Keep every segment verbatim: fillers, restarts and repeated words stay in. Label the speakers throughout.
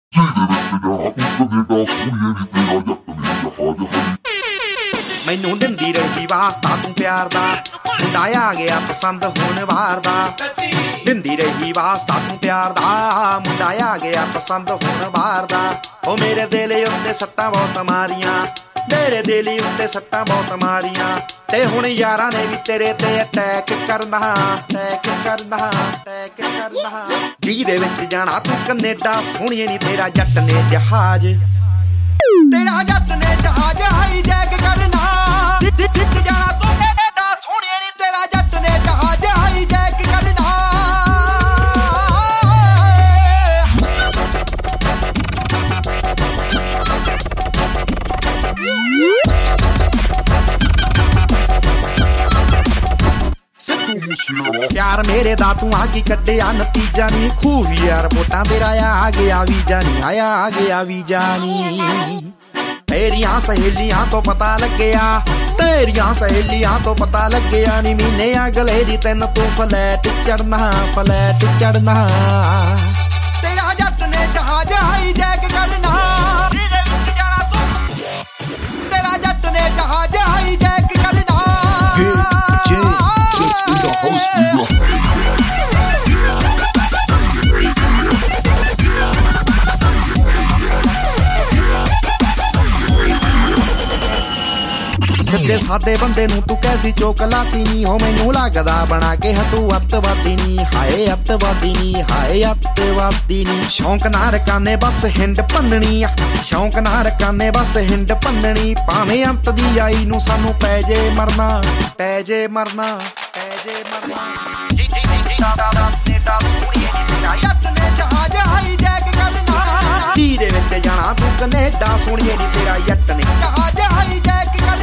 Speaker 1: ਮੈਨੂੰ ਦਿੰਦੀ ਰਹੀ ਵਾਸਤਾ ਤੂੰ ਪਿਆਰ ਦਾ, ਮੁੰਡਾ ਆ ਗਿਆ ਪਸੰਦ ਹੋਣ ਵਾਰ ਦਾ। ਦਿੰਦੀ ਰਹੀ ਵਾਸਤਾ ਤੂੰ ਪਿਆਰ ਦਾ, ਮੁੰਡਾ ਆ ਗਿਆ ਪਸੰਦ ਹੋਣ ਵਾਰ ਦਾ। ਉਹ ਮੇਰੇ ਦਿਲ ਉੱਤੇ ਸੱਟਾਂ ਬਹੁਤ ਮਾਰੀਆਂ, ਮੇਰੇ ਦਿਲ ਉੱਤੇ ਸੱਟਾਂ ਬਹੁਤ ਮਾਰੀਆਂ। ਤੇ ਹੁਣ ਯਾਰਾਂ ਨੇ ਵੀ ਤੇਰੇ ਤੇ ਅਟੈਕ ਕਰਨਾ, ਅਟੈਕ ਕਰਨਾ, ਅਟੈਕ ਕਰਨਾ। ਜੀ ਦੇ ਵਿੱਚ ਜਾਣਾ ਤੂੰ ਕਨੇਡਾ, ਸੋਹਣੀਏ ਨੀ ਤੇਰਾ ਜੱਟ ਨੇ ਜਹਾਜ਼, ਤੇਰਾ ਜੱਟ ਨੇ ਜਹਾਜ਼ ਹਾਈਜੈਕ ਕਰਨਾ। ਜਿੱਤ ਜਾਣਾ ਤੂੰ ਕਨੇਡਾ, ਸੋਹਣੀਏ ਨੀ ਤੇਰਾ ਜੱਟ ਨੇ ਜਹਾਜ਼ ਹਾਈਜੈਕ ਕਰਨਾ। ਪਿਆਰ ਮੇਰੇ ਦਾ ਤੂੰ ਆ ਕੀ ਕੱਢਿਆ ਨਤੀਜਾ ਨੀ, ਖੂਹ ਯਾਰ ਵੋਟਾਂ ਤੇਰਾ ਆ ਗਿਆ ਵੀਜ਼ਾ ਨੀ, ਆਇਆ ਆ ਗਿਆ ਵੀਜ਼ਾ ਨੀ। ਤੇਰੀਆਂ ਸਹੇਲੀਆਂ ਤੋਂ ਪਤਾ ਲੱਗਿਆ, ਤੇਰੀਆਂ ਸਹੇਲੀਆਂ ਤੋਂ ਪਤਾ ਲੱਗਿਆ ਨੀ, ਮਹੀਨੇ ਅਗਲੇ ਦੀ ਤੈਨੂੰ ਤੂੰ ਫਲੈਟ ਚੜਨਾ, ਫਲੈਟ ਚੜਨਾ। ਤੇਰਾ ਜੱਟ ਨੇ ਜਹਾਜ਼ ਹਾਈਜੈਕ ਕਰਨਾ, ਜਿਹਦੇ ਵਿੱਚ ਜਾਣਾ ਤੂੰ, ਤੇਰਾ ਜੱਟ ਨੇ ਜਹਾਜ਼ ਹਾਈਜੈਕ ਕਰਨਾ। ਸਿੱਧੇ ਸਾਦੇ ਬੰਦੇ ਨੂੰ ਤੂੰ ਕੈਸੀ ਚੋਕਲਾਤੀ ਨੀ, ਹੋ ਮੈਨੂੰ ਲੱਗਦਾ ਬਣਾ ਕੇ ਹਟੂ ਅੱਤਵਾਦੀ ਨੀ, ਹਾਏ ਅੱਤਵਾਦੀ ਨੀ, ਹਾਏ ਅੱਤਵਾਦੀ ਨੀ। ਸ਼ੌਂਕ ਨਾ ਰਕਾਨੇ ਬਸ ਹਿੰਡ ਭੰਨਣੀ ਆ, ਸ਼ੌਂਕ ਨਾ ਰਕਾਨੇ ਬਸ ਹਿੰਡ ਭੰਨਣੀ। ਭਾਵੇਂ ਅੰਤ ਦੀ ਆਈ ਨੂੰ ਸਾਨੂੰ ਪੈ ਜੇ ਮਰਨਾ, ਪੈ ਜੇ ਮਰਨਾ, ਪੈ ਜੇ ਮਰਨਾ। ਜੱਟ ਨੇ ਜਹਾਜ਼ ਹਾਈਜੈਕ ਕਰਨਾ, ਜੀ ਦੇ ਵਿੱਚ ਜਾਣਾ ਤੂੰ ਕਨੇਡਾ, ਸੋਹਣੀਏ ਨੀ ਤੇਰਾ ਜੱਟ ਨੇ ਜਹਾਜ਼ ਹਾਈਜੈਕ ਕਰਨਾ।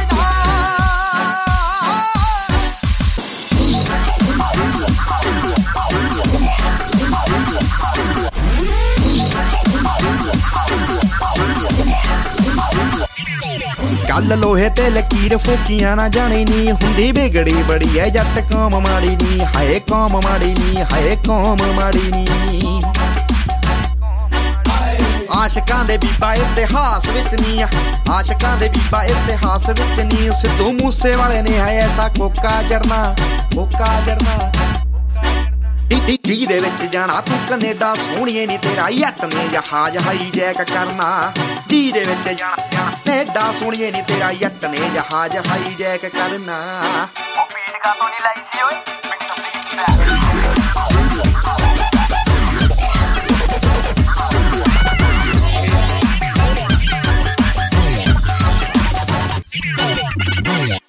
Speaker 1: ਗੱਲ ਲੋਹੇ ਤੇ ਲਕੀਰ ਫੋਕੀਆਂ ਨਾ ਜਾਣੀ ਨੀ, ਹੁੰਦੀ ਵਿਗੜੀ ਬੜੀ ਐ ਜੱਟ ਕੌਮ ਮਾੜੀ ਨੀ, ਹਾਏ ਕੌਮ ਮਾੜੀ ਨੀ, ਹਾਏ ਕੌਮ ਮਾੜੀ ਨੀ। ਆਸ਼ਕਾਂ ਦੇ ਬੀਬਾ ਇਤਿਹਾਸ ਵਿੱਚ ਨੀ ਆ, ਆਸ਼ਕਾਂ ਦੇ ਬੀਬਾ ਇਤਿਹਾਸ ਵਿੱਚ ਨੀ। ਸਿੱਧੂ ਮੂਸੇ ਵਾਲੇ ਨੇ ਹੈ ਐਸਾ ਕੋਕਾ ਜੜਨਾ, ਕੋਕਾ ਜੜਨਾ। ਜੀ ਦੇ ਵਿੱਚ ਜਾਣਾ ਤੂੰ ਕਨੇਡਾ, ਸੋਹਣੀਏ ਨੀ ਤੇਰਾ ਜੱਟ ਨੇ ਜਹਾਜ਼ ਹਾਈਜੈਕ ਕਰਨਾ। ਜੀ ਦੇ ਵਿੱਚ ਜਾਣਾ ਕਨੇਡਾ, ਸੋਹਣੀਏ ਨੀ ਤੇਰਾ ਜੱਟ ਨੇ ਜਹਾਜ਼ ਹਾਈਜੈਕ ਕਰਨਾ। ਉਹ ਪੀੜ ਕਾ ਤੋਂ ਨੀ ਲਾਈ ਸੀ ਓਏ। Yeah.